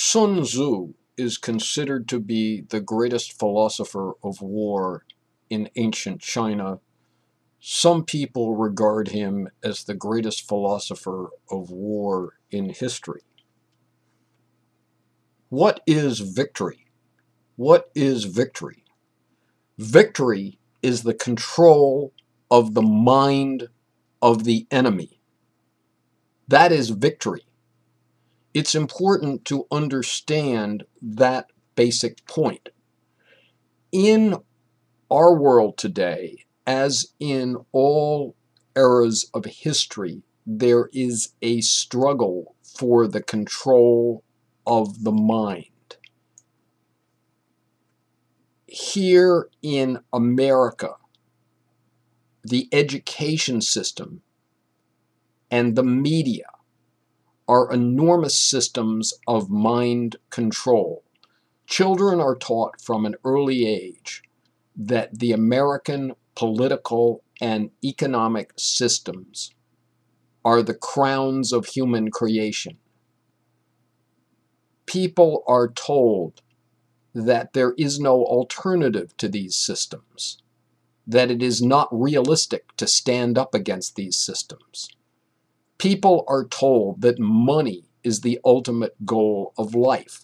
Sun Tzu is considered to be the greatest philosopher of war in ancient China. Some people regard him as the greatest philosopher of war in history. What is victory? What is victory? Victory is the control of the mind of the enemy. That is victory. It's important to understand that basic point. In our world today, as in all eras of history, there is a struggle for the control of the mind. Here in America, the education system and the media are enormous systems of mind control. Children are taught from an early age that the American political and economic systems are the crowns of human creation. People are told that there is no alternative to these systems, that it is not realistic to stand up against these systems. People are told that money is the ultimate goal of life.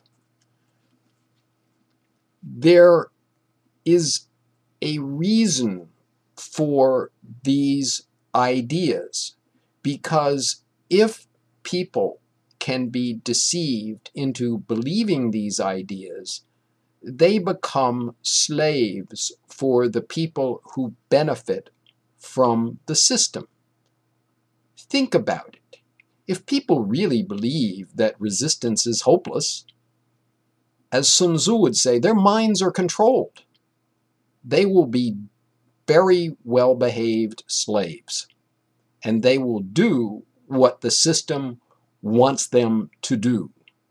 There is a reason for these ideas, because if people can be deceived into believing these ideas, they become slaves for the people who benefit from the system. Think about it. If people really believe that resistance is hopeless, as Sun Tzu would say, their minds are controlled. They will be very well-behaved slaves, and they will do what the system wants them to do.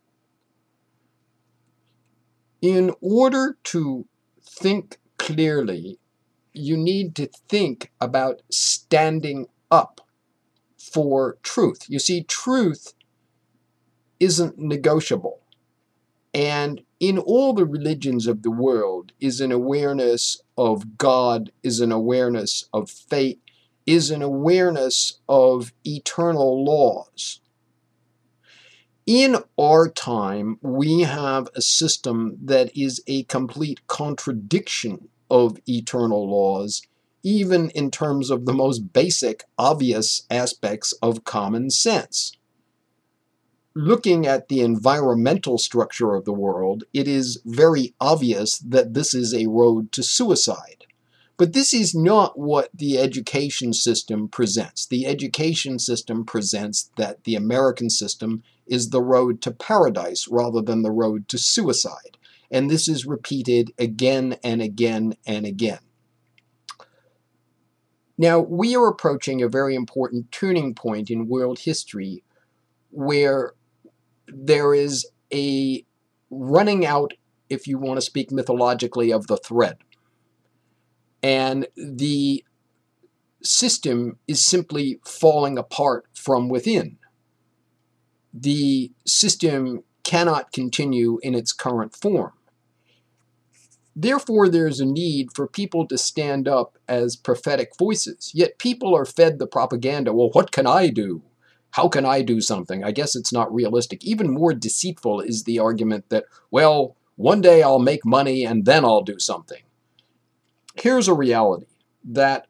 In order to think clearly, you need to think about standing up for truth. You see, truth isn't negotiable. And in all the religions of the world is an awareness of God, is an awareness of fate, is an awareness of eternal laws. In our time, we have a system that is a complete contradiction of eternal laws, even in terms of the most basic, obvious aspects of common sense. Looking at the environmental structure of the world, it is very obvious that this is a road to suicide. But this is not what the education system presents. The education system presents that the American system is the road to paradise rather than the road to suicide. And this is repeated again and again and again. Now, we are approaching a very important turning point in world history where there is a running out, if you want to speak mythologically, of the thread. And the system is simply falling apart from within. The system cannot continue in its current form. Therefore, there's a need for people to stand up as prophetic voices. Yet people are fed the propaganda, well, what can I do? How can I do something? I guess it's not realistic. Even more deceitful is the argument that, well, one day I'll make money and then I'll do something. Here's a reality, that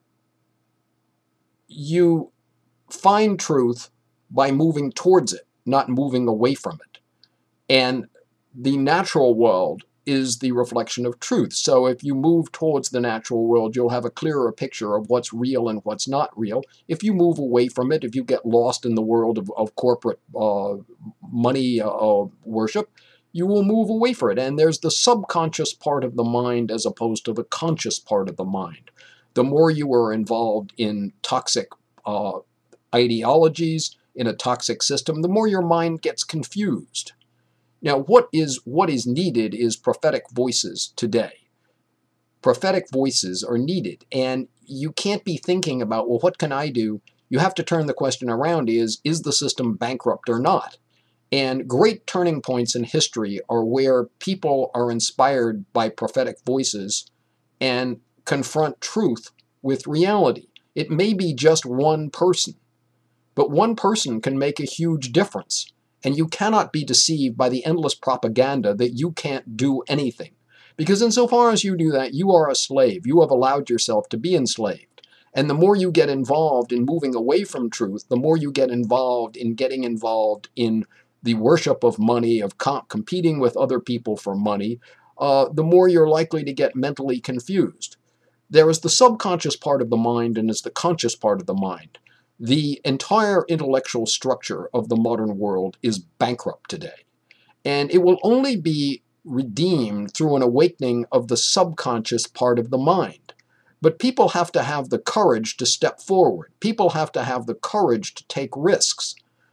you find truth by moving towards it, not moving away from it. And the natural world is the reflection of truth. So if you move towards the natural world, you'll have a clearer picture of what's real and what's not real. If you move away from it, if you get lost in the world of corporate money worship, you will move away from it. And there's the subconscious part of the mind as opposed to the conscious part of the mind. The more you are involved in toxic ideologies, in a toxic system, the more your mind gets confused. Now, what is needed is prophetic voices today. Prophetic voices are needed, and you can't be thinking about, well, what can I do? You have to turn the question around, is the system bankrupt or not? And great turning points in history are where people are inspired by prophetic voices and confront truth with reality. It may be just one person, but one person can make a huge difference. And you cannot be deceived by the endless propaganda that you can't do anything. Because insofar as you do that, you are a slave. You have allowed yourself to be enslaved. And the more you get involved in moving away from truth, the more you get involved in getting involved in the worship of money, of competing with other people for money, the more you're likely to get mentally confused. There is the subconscious part of the mind and is the conscious part of the mind. The entire intellectual structure of the modern world is bankrupt today. And it will only be redeemed through an awakening of the subconscious part of the mind. But people have to have the courage to step forward. People have to have the courage to take risks.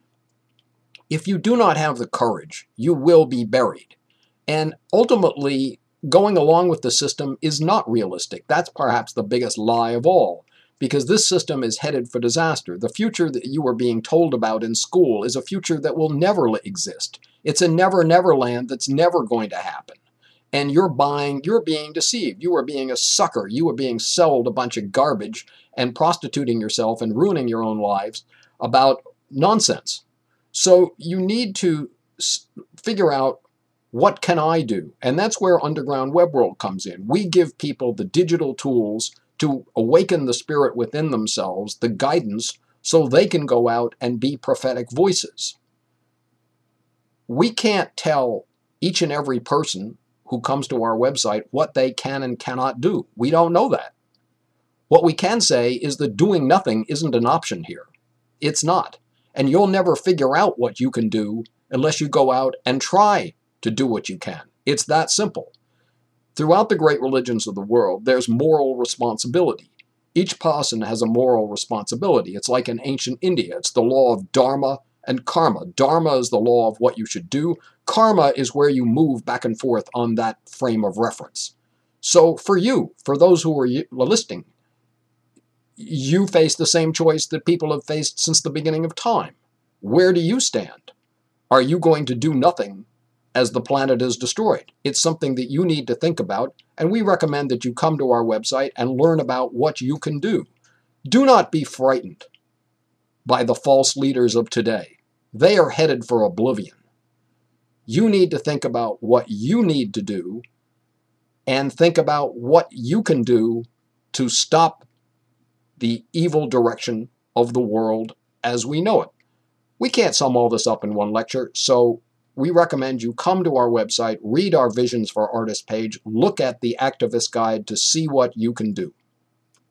If you do not have the courage, you will be buried. And ultimately, going along with the system is not realistic. That's perhaps the biggest lie of all, because this system is headed for disaster. The future that you are being told about in school is a future that will never exist. It's a never land that's never going to happen. And you're being deceived. You are being a sucker. You are being sold a bunch of garbage and prostituting yourself and ruining your own lives about nonsense. So you need to figure out, what can I do? And that's where Underground Web World comes in. We give people the digital tools to awaken the spirit within themselves, the guidance, so they can go out and be prophetic voices. We can't tell each and every person who comes to our website what they can and cannot do. We don't know that. What we can say is that doing nothing isn't an option here. It's not. And you'll never figure out what you can do unless you go out and try to do what you can. It's that simple. Throughout the great religions of the world, there's moral responsibility. Each person has a moral responsibility. It's like in ancient India. It's the law of dharma and karma. Dharma is the law of what you should do. Karma is where you move back and forth on that frame of reference. So for you, for those who are listening, you face the same choice that people have faced since the beginning of time. Where do you stand? Are you going to do nothing as the planet is destroyed? It's something that you need to think about, and we recommend that you come to our website and learn about what you can do. Do not be frightened by the false leaders of today. They are headed for oblivion. You need to think about what you need to do and think about what you can do to stop the evil direction of the world as we know it. We can't sum all this up in one lecture, so we recommend you come to our website, read our Visions for Artists page, look at the Activist Guide to see what you can do.